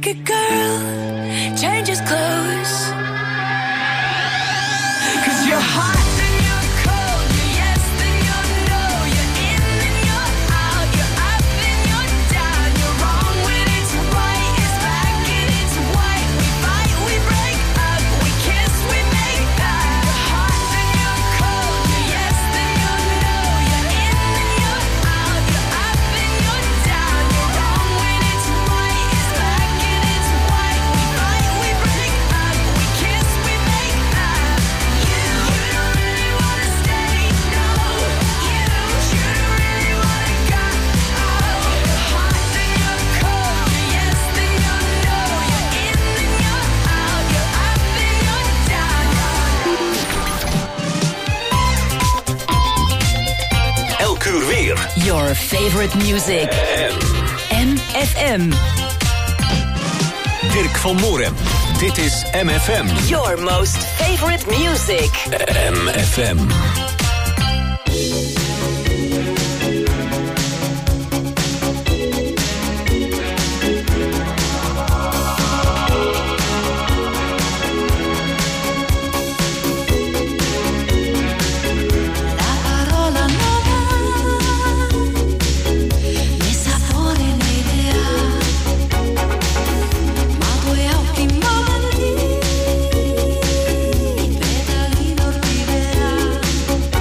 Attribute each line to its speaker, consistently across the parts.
Speaker 1: naked girl changes clothes. 'Cause you're hot. Your favorite music. MFM.
Speaker 2: Dirk van Moorem. Dit is MFM.
Speaker 1: Your most favorite music.
Speaker 2: MFM.
Speaker 3: Pedalino orchidea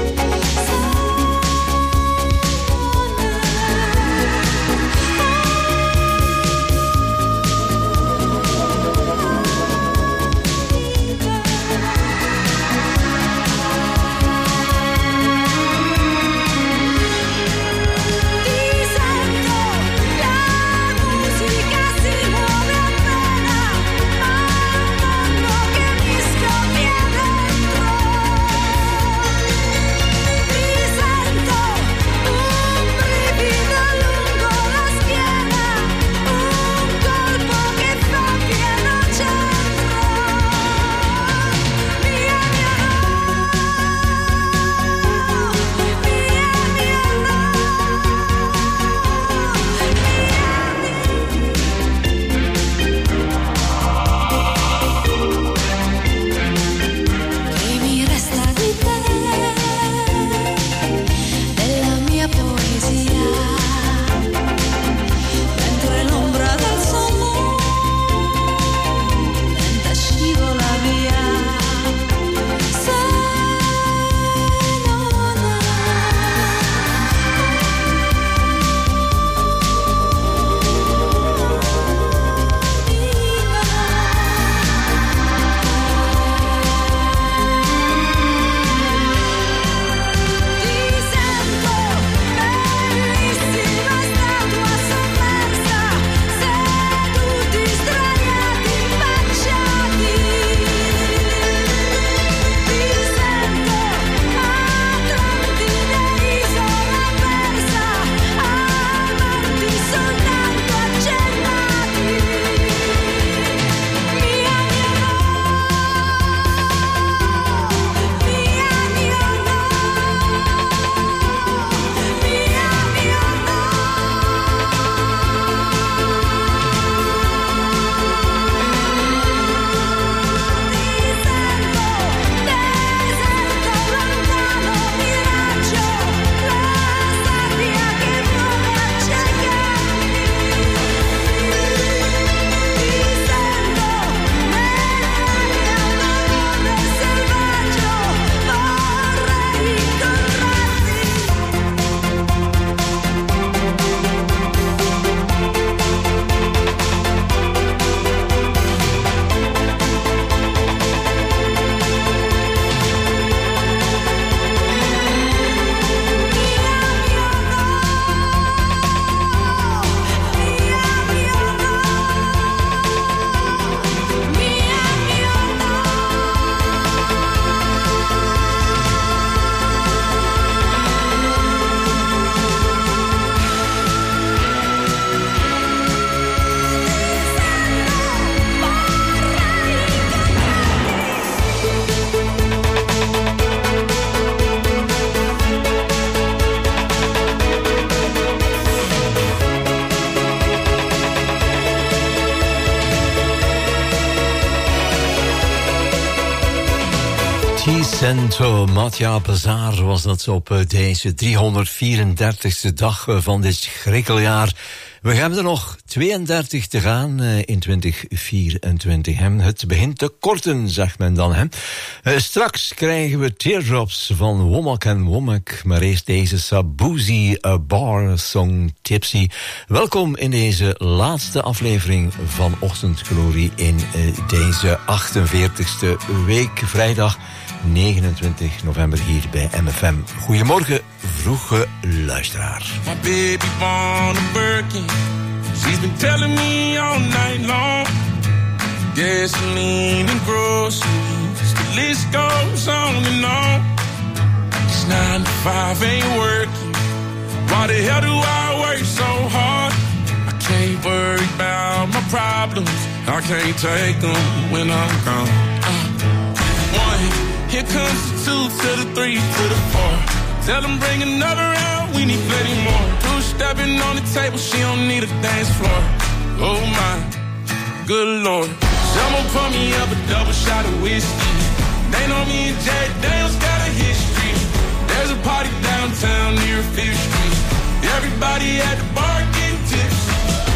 Speaker 3: Cento Mattia Bazaar was dat op deze 334ste dag van dit schrikkeljaar. We hebben er nog 32 te gaan in 2024. Het begint te korten, zegt men dan. Straks krijgen we Teardrops van Womack en Womack. Maar eerst deze Shaboozey Bar song Tipsy. Welkom in deze laatste aflevering van Ochtendglorie in deze 48ste week, vrijdag 29 november hier bij MFM. Goedemorgen, vroege luisteraar.
Speaker 4: My baby born a Birkin. She's been telling me all night long. Gasoline and groceries, the list goes on and on. It's 9 to 5, ain't working. Why the hell do I work so hard? I can't worry about my problems. I can't take them when I'm gone. One. Here comes the 2 to the 3 to the 4. Tell them bring another round, we need plenty more. 2 stepping on the table, she don't need a dance floor. Oh my, good lord. Someone pour me up a double shot of whiskey. They know me and Jack Daniels got a history. There's a party downtown near 5th Street. Everybody at the bar getting tipsy.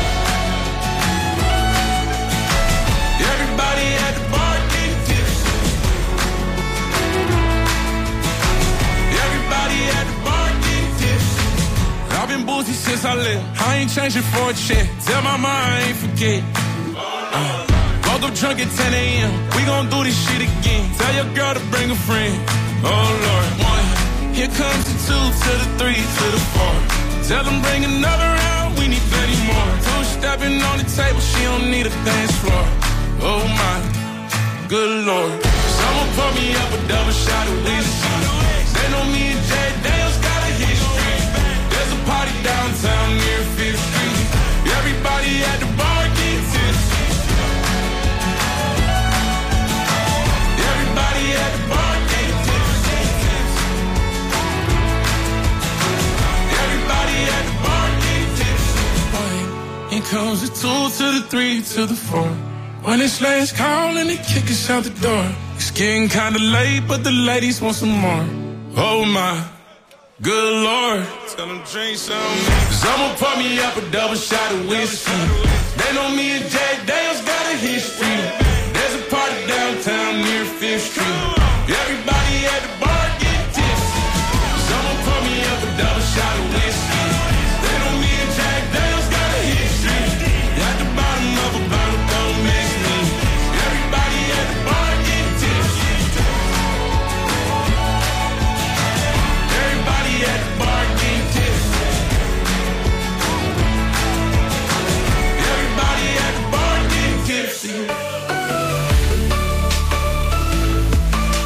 Speaker 4: Everybody at the bar. At the bar getting tipsy. I've been boozy since I left. I ain't changing for a check. Tell my mom I ain't forget. Woke up drunk at 10 a.m. We gon' do this shit again. Tell your girl to bring a friend. Oh Lord. 1. Here comes the 2 to the 3 to the 4. Tell them bring another round. We need plenty more. 2 stepping on the table. She don't need a dance floor. Oh my, good lord. Someone pour me up a double shot of whiskey. They know me and Jay Daniels got a history. There's a party downtown near 5th Street. Everybody at the bar getting tipsy. Everybody at the bar getting tipsy. Everybody at the bar getting tipsy. Here comes the 2 to the 3 to the 4. When it's last call and they kick us out the door. It's getting kinda late, but the ladies want some more. Oh my, good lord. Tell them drink some. Someone pour me up a double shot of whiskey. They know me and Jack Daniels got a history. There's a party downtown near 5th Street. Everybody at the bar getting tipsy. Someone pour me up a double shot of whiskey. They know me and Jack Daniels got a history. At the bottom of a bottle, don't miss me. Everybody at the bar getting tipsy. At the bar getting tipsy. Everybody at the bar getting tipsy.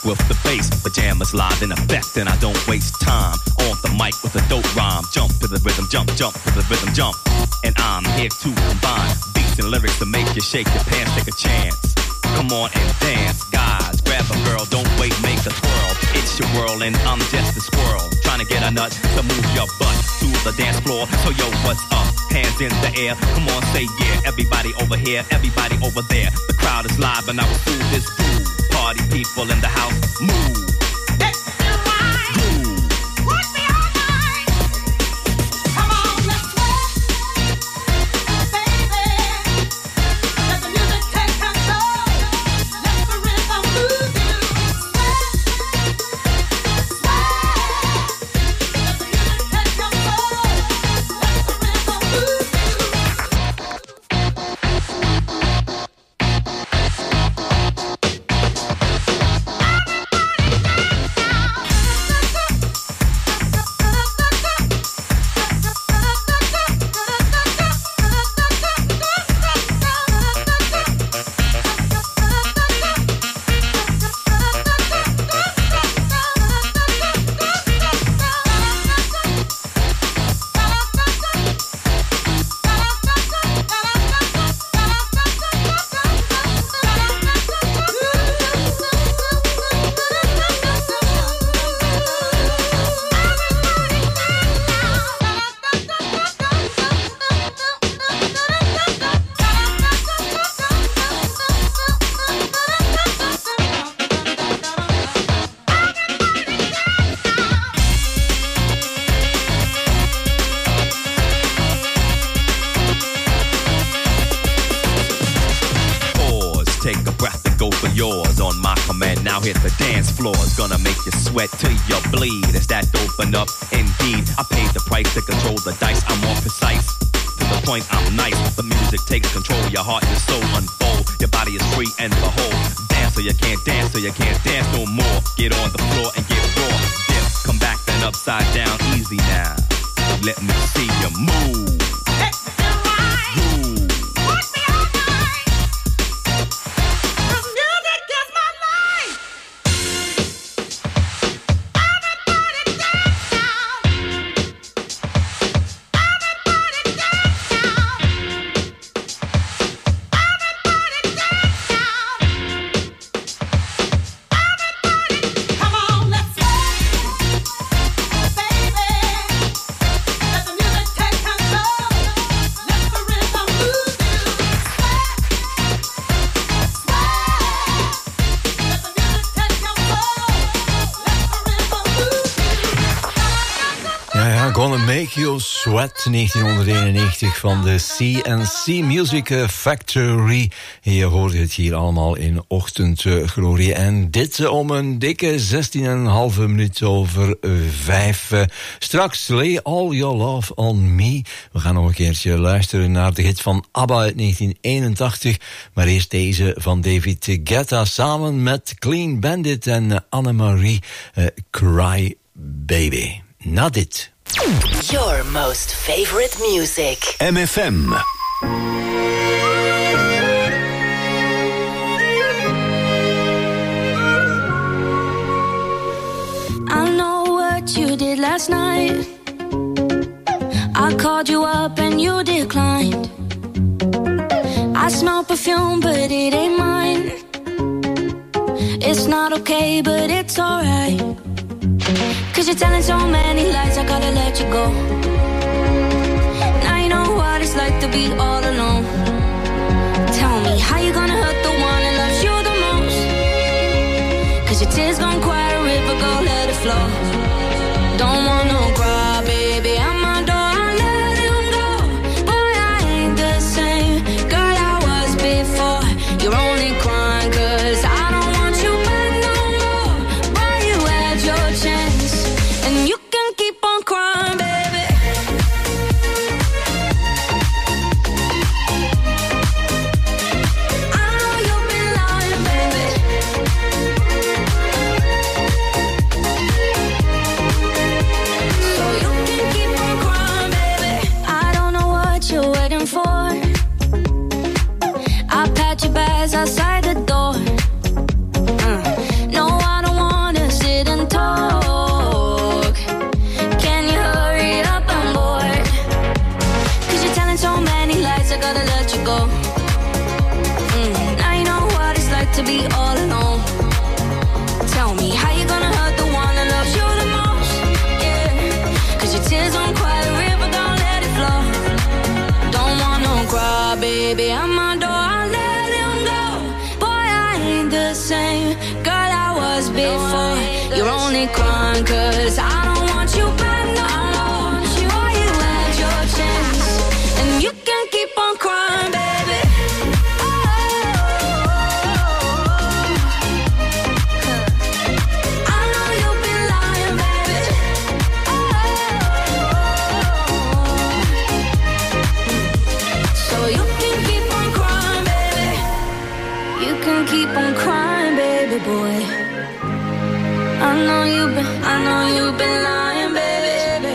Speaker 5: with the bass. Pajamas live in effect and I don't waste time. On the mic with a dope rhyme. Jump to the rhythm, jump, jump to the rhythm, jump. And I'm here to combine beats and lyrics to make you shake your pants, take a chance. Come on and dance, guys. Grab a girl, don't wait, make a twirl. It's your world and I'm just a squirrel. Trying to get a nut to move your butt to the dance floor. So yo, what's up? Hands in the air. Come on, say yeah. Everybody over here, everybody over there. The crowd is live and I will do this fool. Party people in the house, move. Hit the dance floor, it's gonna make you sweat till you bleed. It's that open up, indeed. I paid the price to control the dice. I'm more precise. To the point, I'm nice. The music takes control. Your heart and soul unfold. Your body is free and behold. Dance so you can't dance, so you can't dance no more. Get on the floor and get raw. Dip, come back then upside down. Easy now. Let me see you move.
Speaker 3: Make You Sweat, 1991 van de C&C Music Factory. En je hoort het hier allemaal in Ochtendglorie. En dit om een dikke 16,5 minuut over 5. Straks Lay All Your Love On Me. We gaan nog een keertje luisteren naar de hit van ABBA uit 1981. Maar eerst deze van David Guetta samen met Clean Bandit en Anne-Marie, Cry Baby. Na dit.
Speaker 1: Your most favorite music.
Speaker 2: MFM.
Speaker 6: I know what you did last night. I called you up and you declined. I smell perfume but it ain't mine. It's not okay but it's alright. 'Cause you're telling so many lies, I gotta let you go. Now you know what it's like to be all alone. Tell me, how you gonna hurt the one that loves you the most? 'Cause your tears gon' quiet a river, go let it flow. Don't want no cry, baby, I'm my door, I let him go. Boy, I ain't the same girl I was before. You're only crying 'cause I don't want you back no more. Boy, you had your chance, and you can keep on crying, baby. I know you've been lying, baby. to be all alone. Tell me how you gonna hurt the one that loves you the most. Yeah, 'cause your tears don't quiet a river, don't let it flow. Don't want no cry, baby, at my door, I let him go. Boy, I ain't the same girl I was before. You're only crying 'cause I don't want you back no more. Boy, you had your chance, and you can keep on crying, baby. I know you've been lying, baby. So you can keep on crying, baby. You can keep on crying, baby boy. I know you've been lying, baby.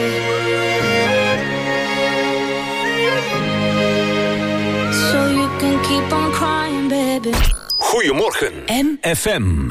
Speaker 6: So you can keep on crying, baby.
Speaker 2: Goedemorgen, MFM.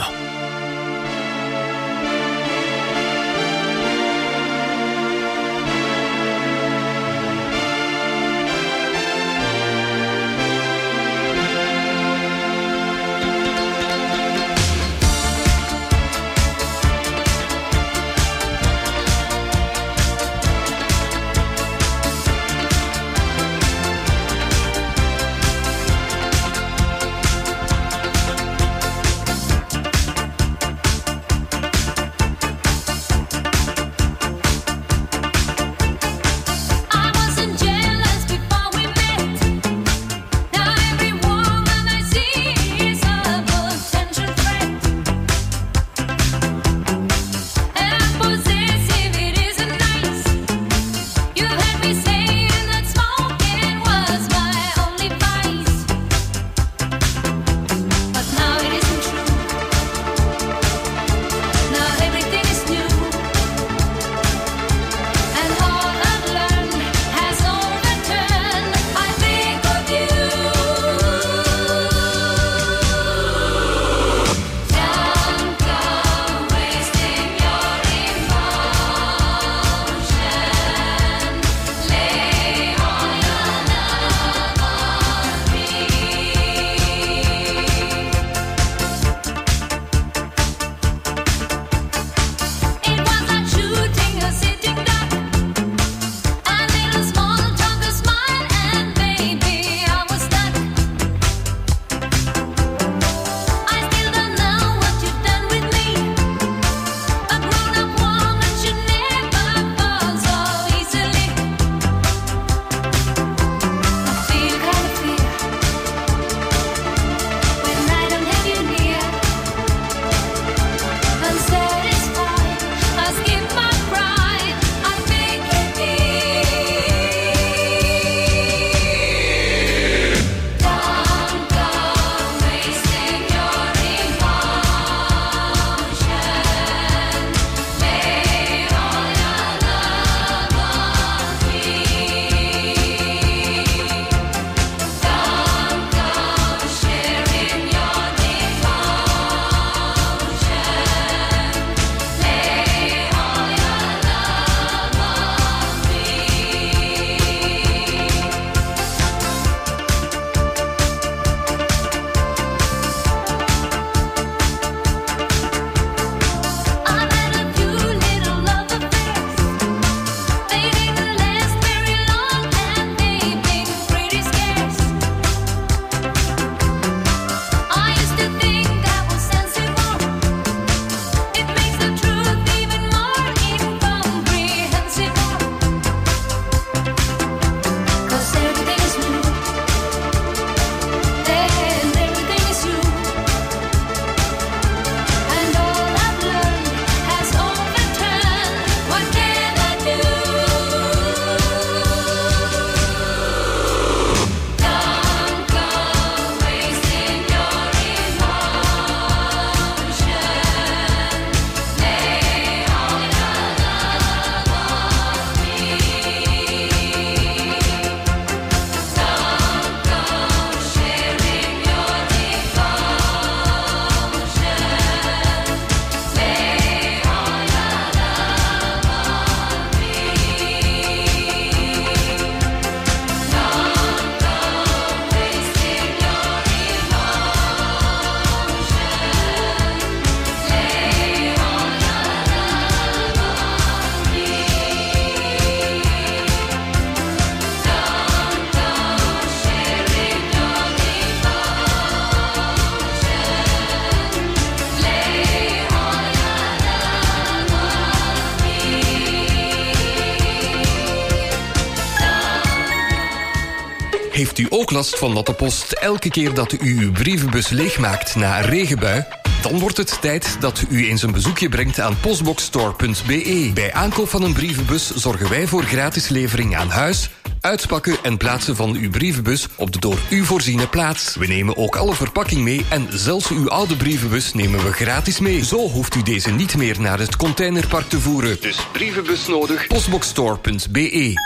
Speaker 7: Heeft u ook last van natte post elke keer dat u uw brievenbus leegmaakt na een regenbui? Dan wordt het tijd dat u eens een bezoekje brengt aan postboxstore.be. Bij aankoop van een brievenbus zorgen wij voor gratis levering aan huis, uitpakken en plaatsen van uw brievenbus op de door u voorziene plaats. We nemen ook alle verpakking mee en zelfs uw oude brievenbus nemen we gratis mee. Zo hoeft u deze niet meer naar het containerpark te voeren. Dus brievenbus nodig, postboxstore.be.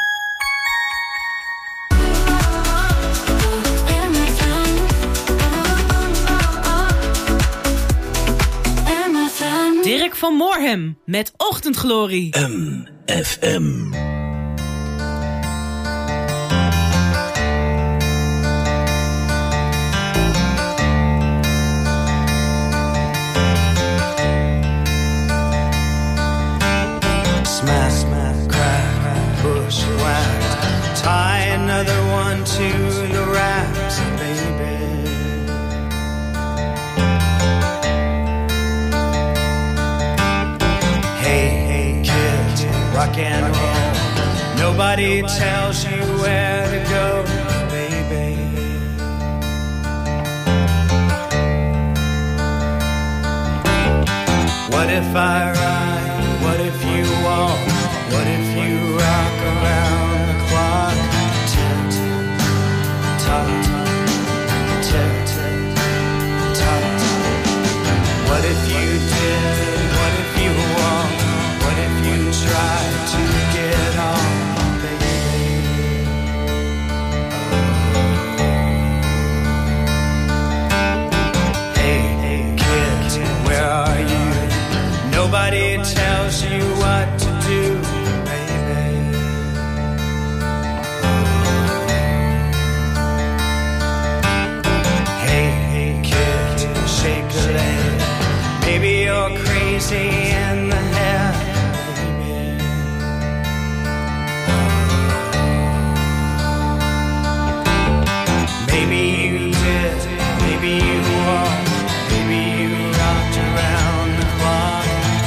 Speaker 8: Dirk van Moorhem met Ochtendglorie.
Speaker 2: MFM.
Speaker 9: Smash, smash, crack, push, whack. Tie another one to the racks, baby. Hey, kids, rock and roll. Nobody tells you where to go, baby. What if I ride? What if you walk? What if you rock around the clock? Tick, tock, tick, tock. What if you did? What if you walk? What if you tried to get on, baby? Hey, kid, where are you? Nobody tells you what to do, baby. Hey, kid, shake a leg. Maybe you're crazy in the head, baby. Maybe you did, maybe you walked, maybe you rocked around the clock.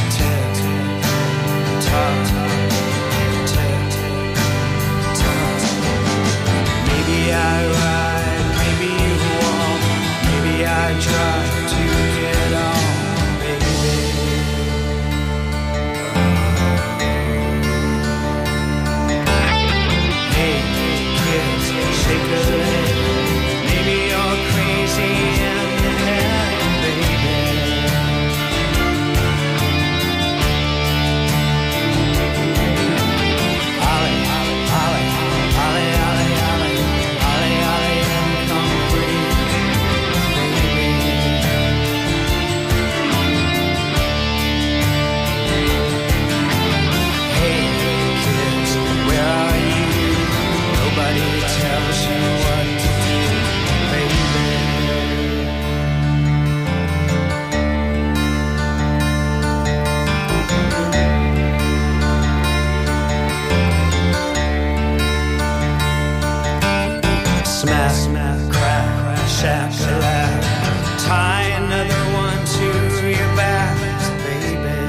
Speaker 9: Maybe I ride, maybe you walk, maybe I try to get on, baby. Hey, kids, shake a leg. Maybe you're crazy in the head, baby. Ollie, Ollie, Ollie, Ollie, Ollie, Ollie, Ollie, and come free, baby. Hey, kids, where are you? Nobody tells you what to do, baby. Smash, smash, crack, shack-a-lack. Tie another one to your back, baby.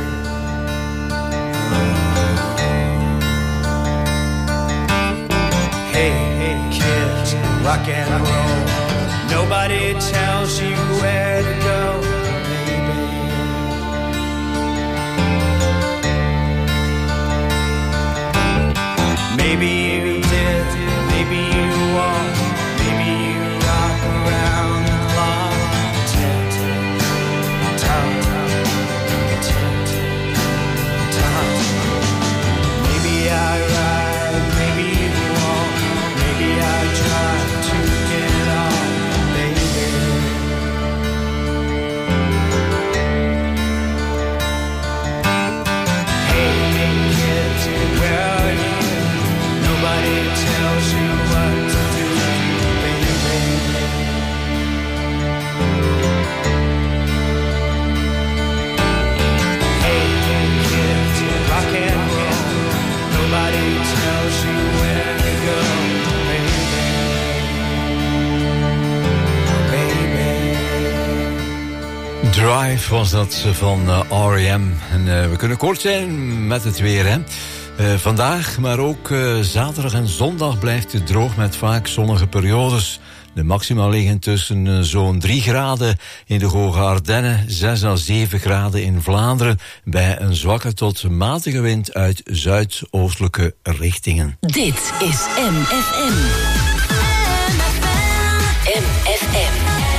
Speaker 9: Hey, kids, rock and roll. Nobody tells you where to go, baby. Maybe you did, maybe you walked, maybe you rock around the clock. Tick, tock, tick, tock. Maybe I ride, maybe you walk, maybe I try to get on, baby. Hey, kids, where are you? Nobody tells you what to do, baby. Hey, kids, rock and roll. Nobody tells you where to go, baby. Baby.
Speaker 3: Drive was dat van R.E.M. En we kunnen kort zijn met het weer, hè. Vandaag, maar ook zaterdag en zondag blijft het droog met vaak zonnige periodes. De maxima liggen tussen zo'n 3 graden in de Hoge Ardennen, 6 à 7 graden in Vlaanderen, bij een zwakke tot matige wind uit zuidoostelijke richtingen.
Speaker 1: Dit is MFM. MFM.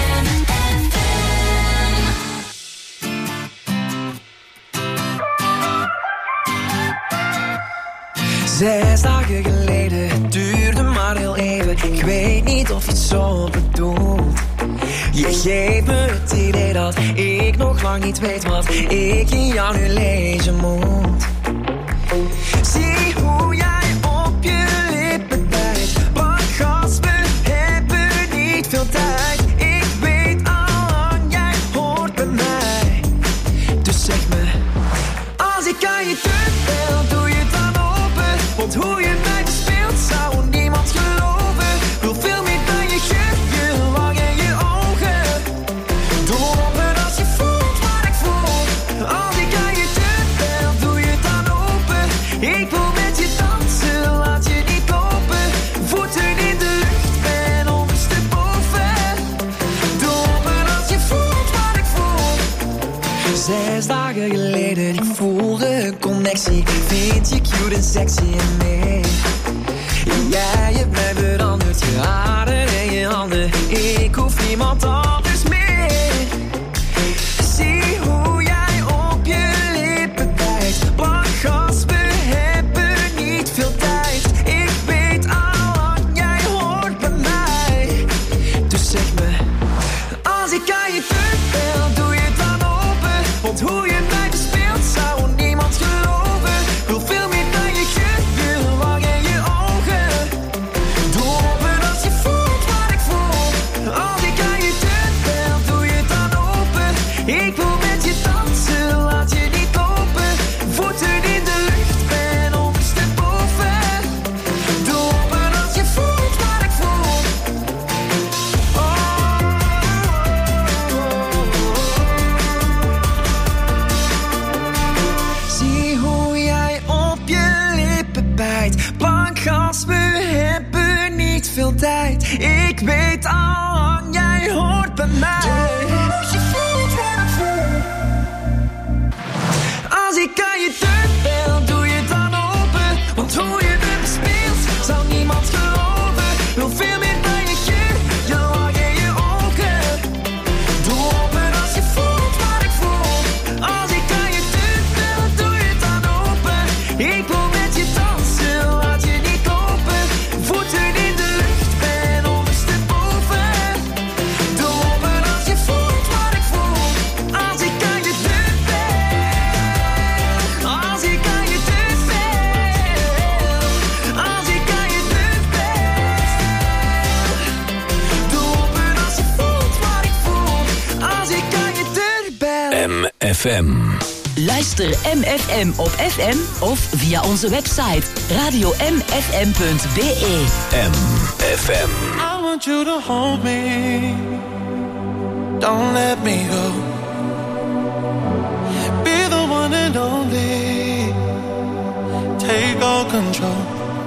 Speaker 9: Zes dagen geleden, het duurde maar heel even. Ik weet niet of je het zo bedoelt. Je geeft me het idee dat ik nog lang niet weet wat ik in jou nu lezen moet. Zie hoe jij op je lippen bijt. Pak gas, we hebben niet veel tijd. Ik weet al lang, jij hoort bij mij. Dus zeg me, als ik aan je deur bel, doe je het dan open. Want hoe je mij bespeelt zou niemand geloven. Wil veel meer dan je geur, je wang en je ogen. Doe open als je voelt wat ik voel. Als ik aan je deur bel, doe je het dan open. Ik wil met je dansen, laat je niet kopen. Voeten in de lucht, ben ondersteboven. Doe open als je voelt wat ik voel. 6 dagen geleden, ik voelde een connectie. Vind je cute en sexy en mee. Jij hebt mij veranderd, je haren en je handen. Ik hoef niemand anders meer. Zie hoe jij op je lippen bijt. Pak gas, we hebben niet veel tijd. Ik weet al lang, jij hoort bij mij. Dus zeg me, als ik aan je deur bel, doe je het dan open. Want hoe je mij bespeelt zou niemand geloven. Wil veel meer dan je geur, je wang en je ogen. Doe open als je voelt wat ik voel. Als ik aan je deur bel, doe je het dan open. Ik wil met je dansen, laat je niet kopen. Voeten in de lucht, ben ondersteboven. Doe open als je voelt wat ik voel. Zie hoe jij op je lippen bijt. Pak gas, we hebben niet veel tijd. Ik weet al lang, jij hoort bij mij. Als je voelt wat ik voel. Als ik aan je deur bel, doe je het dan open. Want hoe je me bespeelt, zou niemand geloven. Wil veel meer dan je geur, je wang en je ogen. Doe open als je voelt wat ik voel. Als ik aan je deur bel, doe je het dan open. Ik wil met je dansen, laat je niet kopen. Voeten in de lucht, ben ondersteboven. Doe open als je voelt wat ik voel. Als ik aan je deur bel. Als ik aan je deur bel. Als ik aan je deur bel. Doe open als je voelt wat ik voel. Als ik aan je deur bel.
Speaker 2: MFM.
Speaker 1: Luister MFM op FM of via onze website radiomfm.be.
Speaker 2: MFM.
Speaker 9: I want you to hold me. Don't let me go. Be the one and only. Take all control.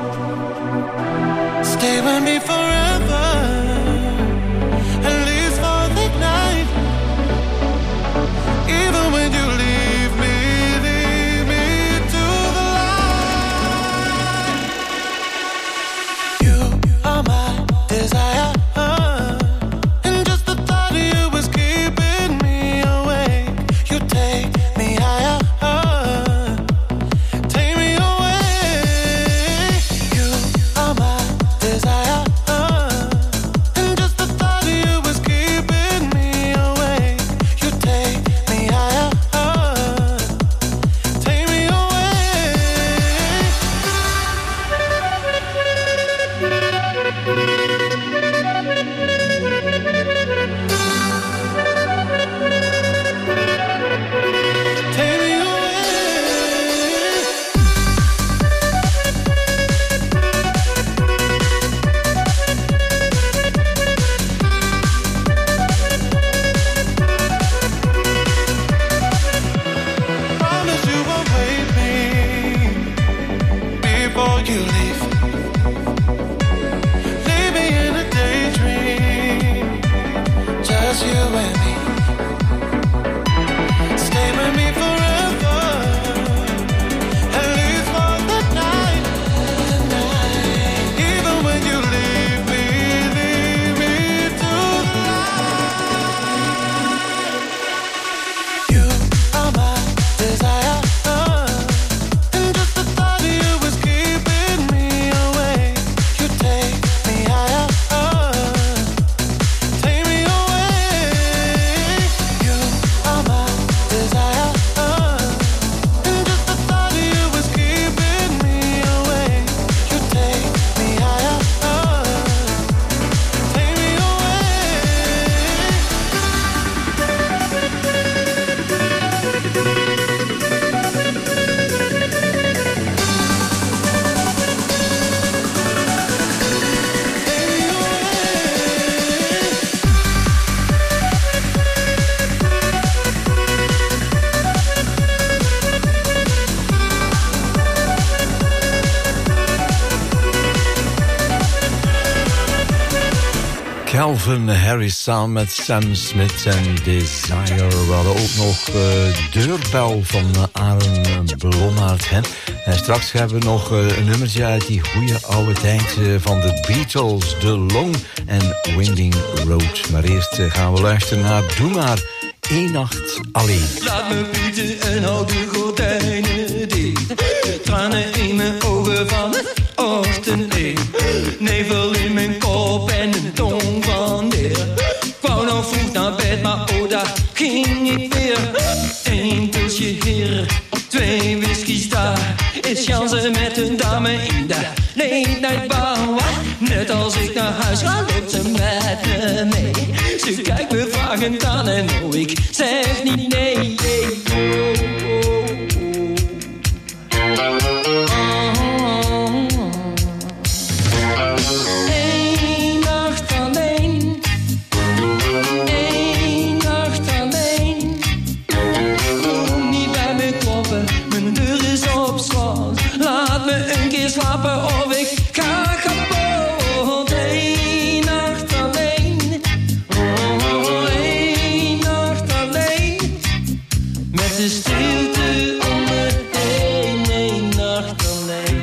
Speaker 9: Stay with me forever. At least for the night. Even when you leave me to the light. You are my desire. And just the thought of you is keeping me awake. You take me higher. Take me away. You are my desire. just you and me. Stay with me forever, at least for the night. Even when you leave me to the light. You are my desire, and just the thought of you was keeping me awake. You take me higher, take me away. You are my desire, and just the thought of you was keeping me awake. You take me higher, take me
Speaker 3: Calvin Harris samen met Sam Smith en Desire. We hadden ook nog Deurbel van Aaron Blommaert. Hè? En straks hebben we nog een nummertje uit die goede oude tijd van de Beatles. The Long and Winding Road. Maar eerst gaan we luisteren naar Doe maar 1 nacht alleen.
Speaker 10: Laat me bieden en hou de gordijnen dicht. De tranen in mijn ogen van het ochtendlicht. Nevel in mijn kop en een tong van leer. Ik wou nog vroeg naar bed, maar oh, daar ging ik weer. 1 pilsje hier, 2 whiskies daar. Is Jansen met een dame in de late night bar. Net als ik naar huis ga, loopt ze met me mee. Ze kijkt me vragend aan en oh, ik zeg niet nee. Eén nacht alleen. Eén nacht alleen. Kom niet bij me kloppen, mijn deur is op slot. Laat me een keer slapen of ik ga kapot. Eén nacht alleen. Oh, één nacht alleen. Met de stilte om me heen. Eén nacht alleen.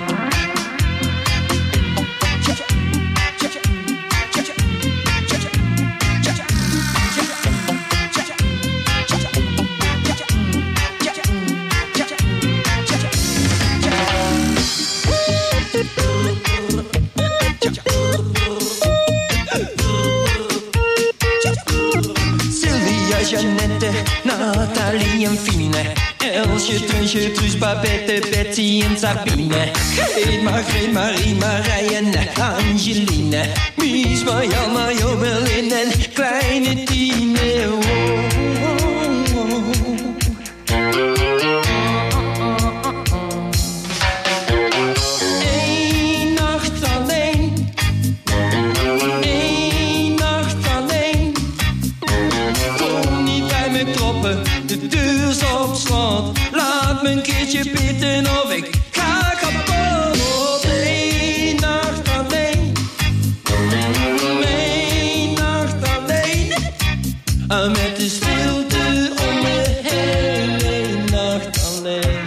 Speaker 10: Sylvia, Jeannette, Nathalie en Fine. Elsje, Trunsje, Truus, Babette, Betsy en Sabine. Greet, Margreet, Marie, Marij en Angeline. Mies, Marianne, Jobelin en kleine Tine. Oh, oh, oh. Eén nacht alleen. Eén nacht alleen. Kom niet bij me kloppen, de deur is op slot. Laat me een keertje bidden of ik ga kapot. Eén nacht alleen. Eén nacht alleen. Met de stilte om me heen. Eén nacht alleen.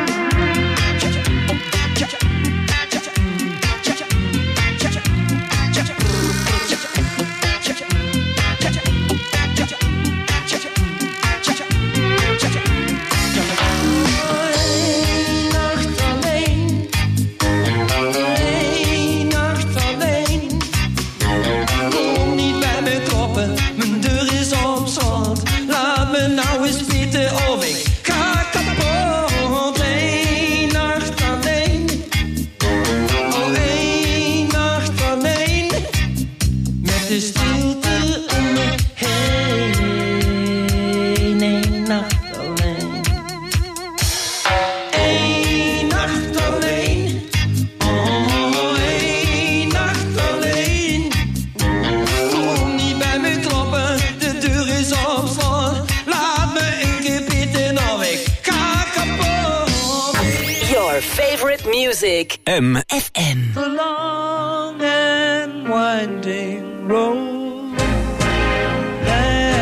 Speaker 1: Music.
Speaker 2: MFM.
Speaker 9: The long and winding road that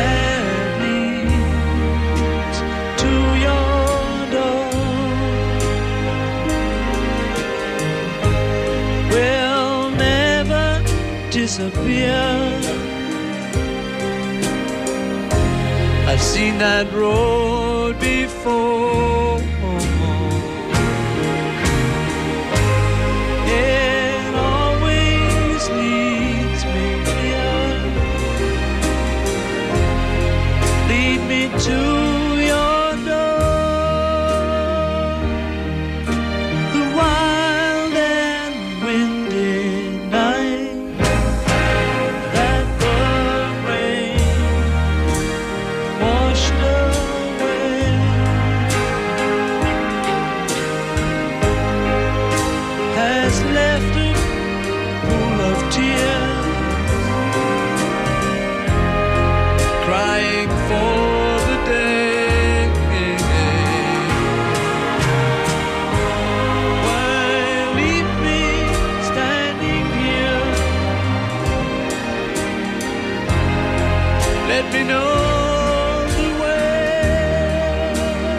Speaker 10: I've seen that road before. It always leads me here. Lead me to your door. The wild and windy night that the rain washed away has left a pool of tears, crying for the day. Why leave me standing here? Let me know the way.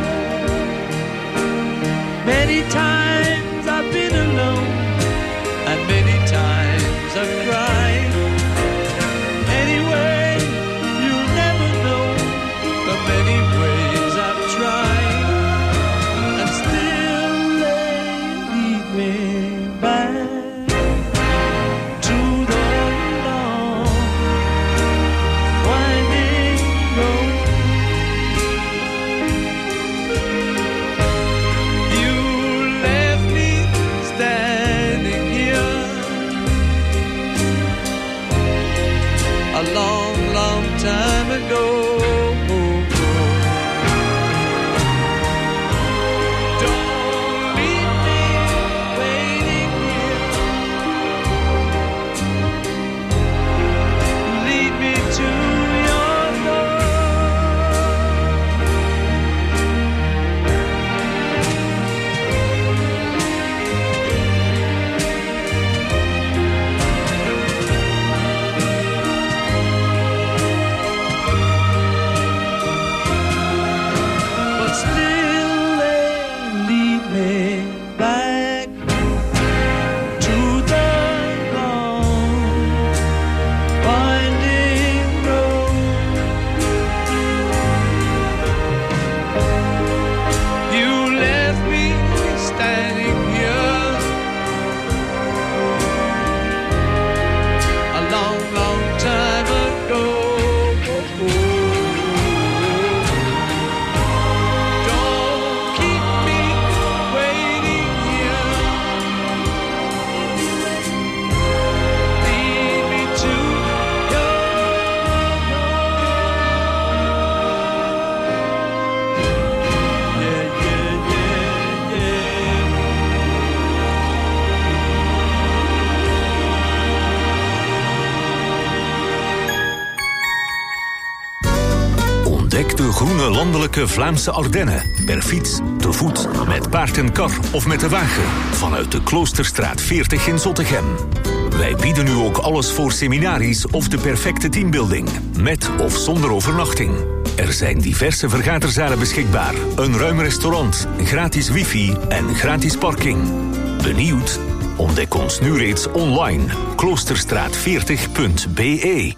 Speaker 10: Many times I've been alone, and many times I've cried. Anyway, you'll never know the many ways I've tried, and still they lead me back to the long, winding road. You left me standing here a long, long time ago. Don't leave me waiting here. Lead me to your door. But still they lead me back to the long, winding road. You left me standing here a long, long time ago. Don't keep me waiting here. Lead me to your door. Yeah, yeah, yeah, yeah.
Speaker 2: Ontdek de groene landelijke Vlaamse Ardennen. Per fiets, te voet, met paard en kar of met de wagen. Vanuit de Kloosterstraat 40 in Zottegem. Wij bieden u ook alles voor seminaries of de perfecte teambuilding. Met of zonder overnachting. Er zijn diverse vergaderzalen beschikbaar. Een ruim restaurant, gratis wifi en gratis parking. Benieuwd? Ontdek ons nu reeds online. kloosterstraat40.be.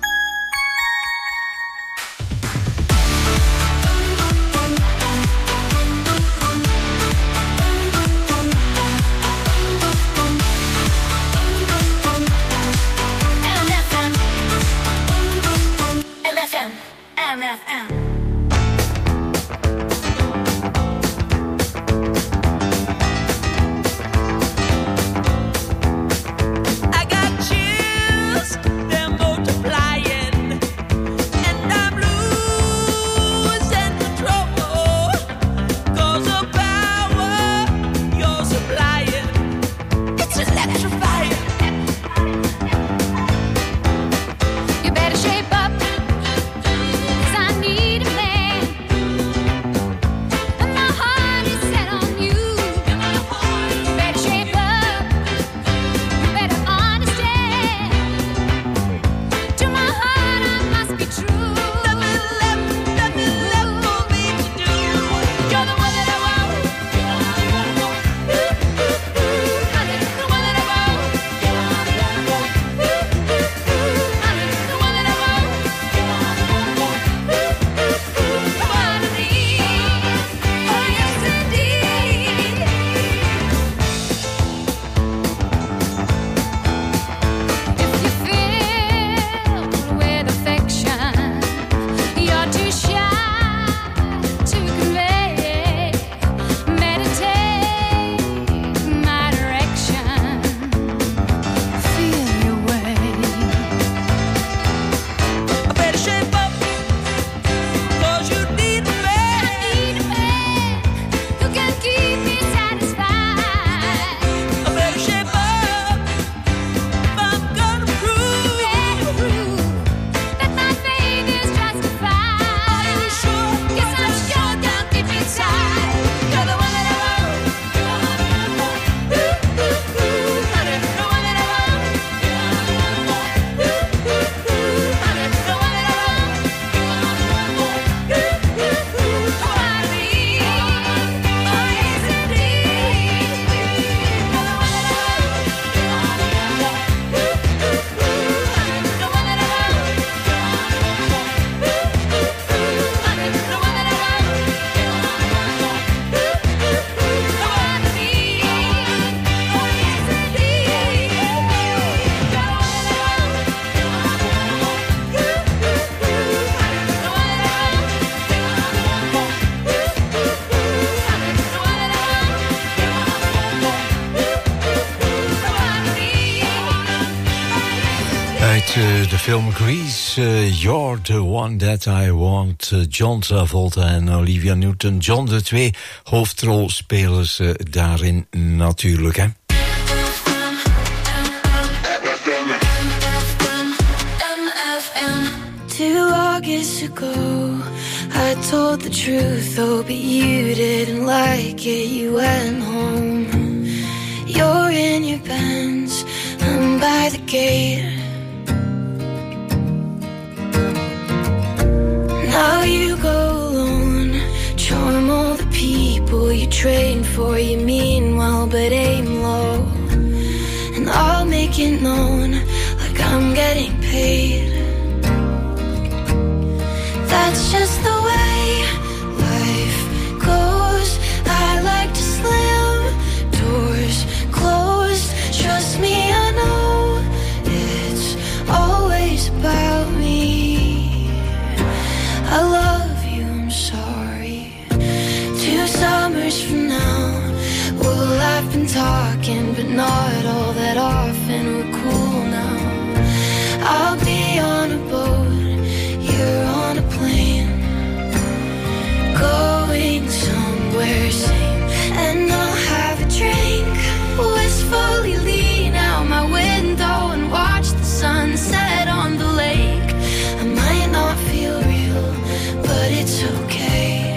Speaker 11: I got chills, they're multiplying, and I'm losing control. 'Cause the power you're supplying, it's electrifying. You better shape up, 'cause I need
Speaker 3: de film Grease. You're the one that I want. John Travolta en Olivia Newton-John, de twee hoofdrolspelers daarin natuurlijk, hè.
Speaker 6: August ago, I told the truth, oh, but you didn't like it, you went home. You're in your Benz, I'm by the gate. Now you go alone, charm all the people you train for, you mean well, but aim low. And I'll make it known, like I'm getting paid. That's just the way life goes. I like to slam doors closed. Trust me, I know it's always about me. I love you, I'm sorry. 2 summers from now, we'll have been talking, but not all that often. We're cool now. I'll be on a boat, you're on a plane, going somewhere sane, and I'll have a drink, wistfully lean out my window and watch the sunset on the lake. I might not feel real, but it's okay,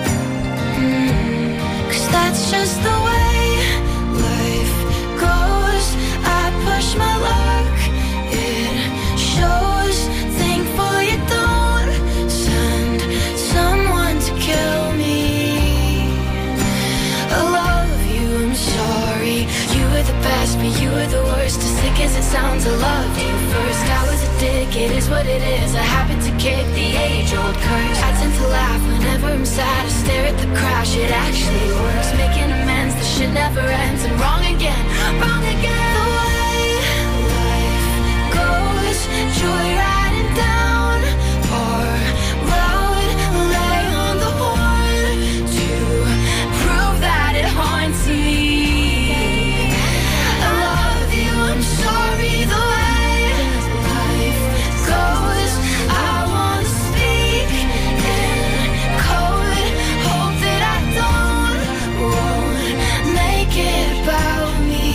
Speaker 6: 'cause that's just the way life goes. I push my luck, it shows. Thankful you don't send someone to kill me. I love you, I'm sorry. You were the best, but you were the worst. As sick as it sounds, I loved you first. I was a dick, it is what it is. I happen to kick the age-old curse. I tend to laugh whenever I'm sad. I stare at the crash, it actually works. Making amends, the shit never ends. And wrong again, wrong again. The way life goes, joyriding down our road, lay on the horn to prove that it haunts me. I love you, I'm sorry. The way life goes, I wanna speak in code, hope that I won't make it about me.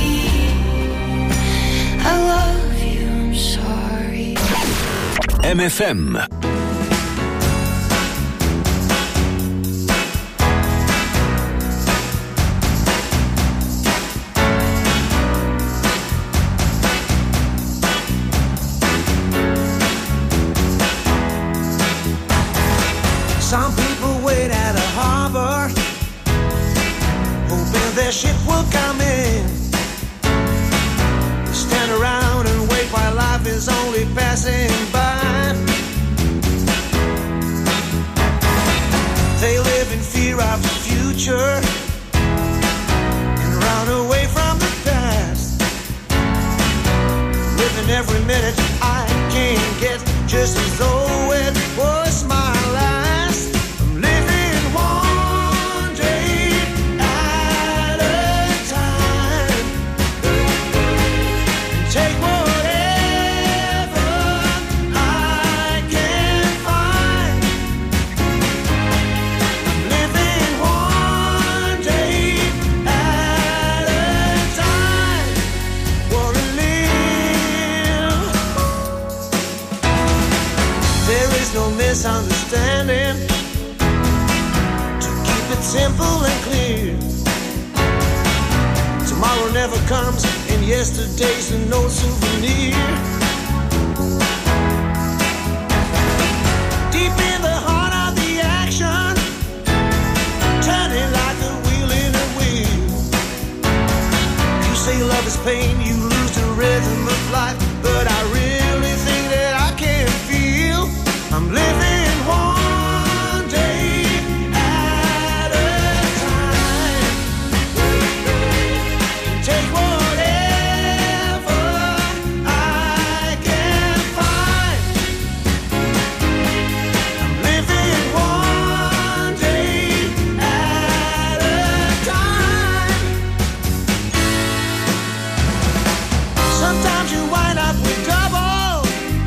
Speaker 6: I love you, I'm sorry.
Speaker 2: MFM.
Speaker 12: Some people wait at a harbor, hoping their ship will come in. Stand around and wait while life is only passing by. They live in fear of the future and run away from the past. Living every minute I can get, just as though it was my last. I'm living one day at a time. Take whatever I can find. I'm living one day at a time. Wanna live. There is no misunderstanding. To keep it simple and clear, tomorrow never comes, and yesterday's an old souvenir. Deep in the heart of the action, turning like a wheel in a wheel. You say love is pain, you lose the rhythm of life, but I really think that I can feel. I'm living one day at a time. Take whatever I can find. I'm living one day at a time. Sometimes you wind up with double.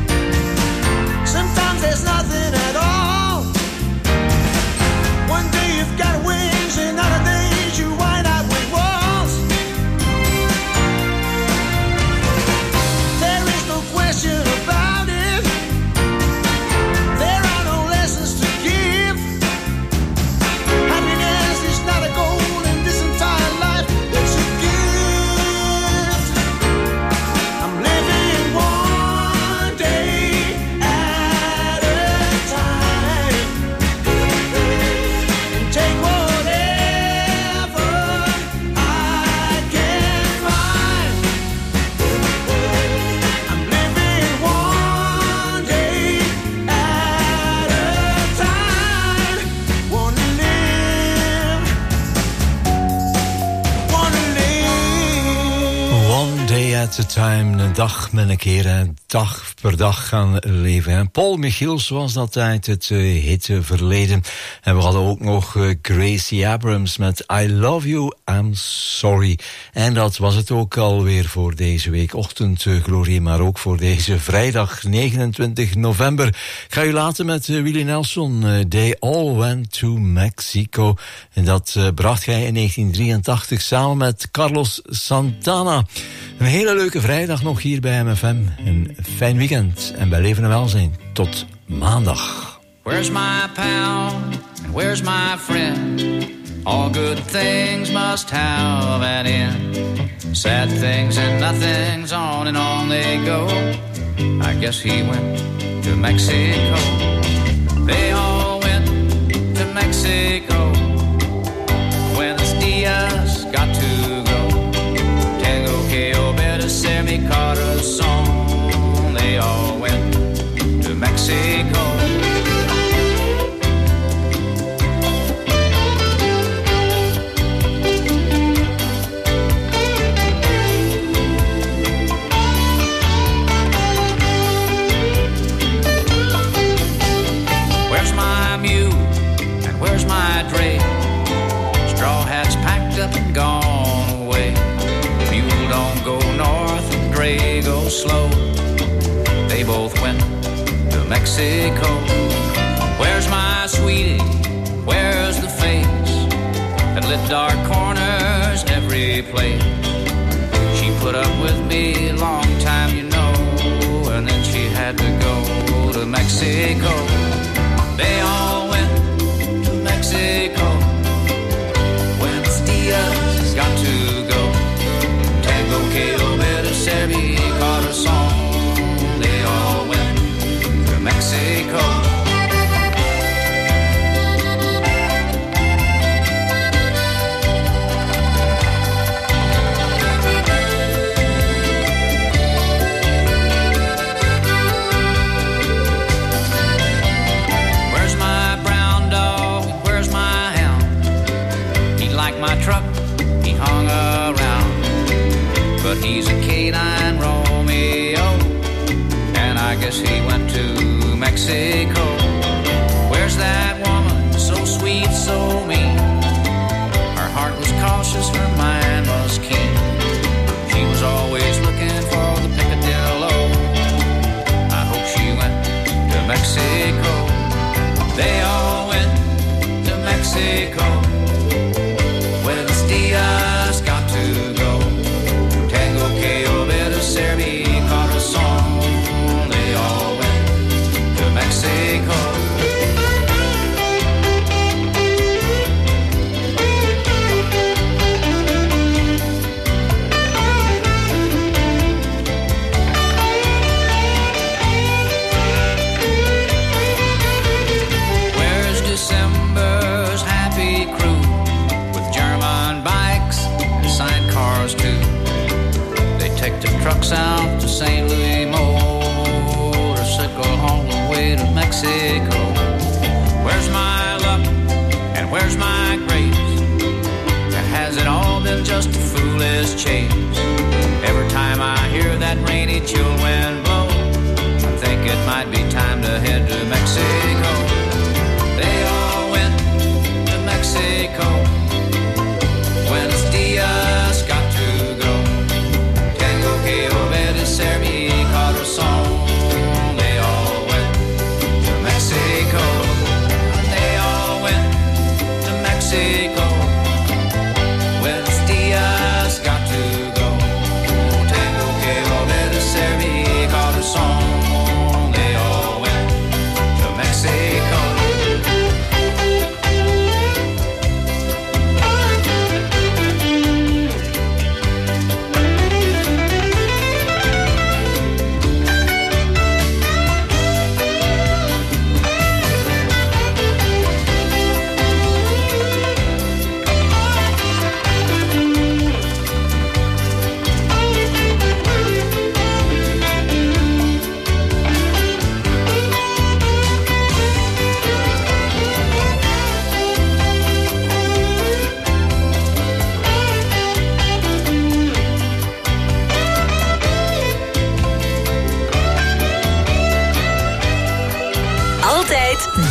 Speaker 3: at a time, een dag met een keer, een dag per dag gaan leven. En Paul Michiels was dat uit het hitte verleden. En we hadden ook nog Gracie Abrams met I Love You, I'm Sorry. En dat was het ook alweer voor deze week. Ochtendglorie, maar ook voor deze vrijdag 29 november. Ik ga u laten met Willie Nelson. They All Went to Mexico. En dat bracht hij in 1983 samen met Carlos Santana. Een hele leuke vrijdag nog hier bij MFM. Een fijn weekend en bij leven en welzijn. Tot maandag.
Speaker 13: Where's my pal and where's my friend? All good things must have an end. Sad things and nothing's on and on they go. I guess he went to Mexico. They all went to Mexico. Buenos dias, got to go. Tengo que obedecer mi corazón. They all went to Mexico. Where's my mule and where's my dray? Straw hats packed up and gone away. Mule don't go north and dray go slow. They both went to Mexico. Where's my sweetie? Where's the face that lit dark corners every place? She put up with me a long time, you know, and then she had to go to Mexico. They all went to Mexico. Buenos dias, got to go. Tengo que obedecer mi corazón. They all went to Mexico.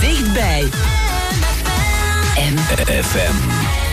Speaker 1: Dichtbij.
Speaker 2: FM.